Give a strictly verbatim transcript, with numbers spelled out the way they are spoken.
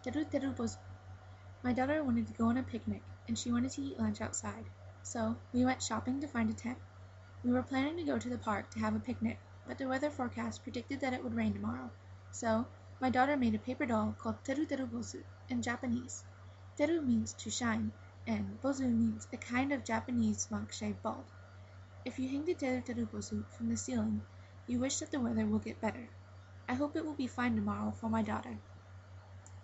Teru teru bozu. My daughter wanted to go on a picnic, and she wanted to eat lunch outside. So we went shopping to find a tent. We were planning to go to the park to have a picnic, but the weather forecast predicted that it would rain tomorrow. So my daughter made a paper doll called Teru teru bozu in Japanese. Teru means to shine, and bozu means a kind of Japanese monk-shaped bald. If you hang the Teru teru bozu from the ceiling, you wish that the weather will get better. I hope it will be fine tomorrow for my daughter.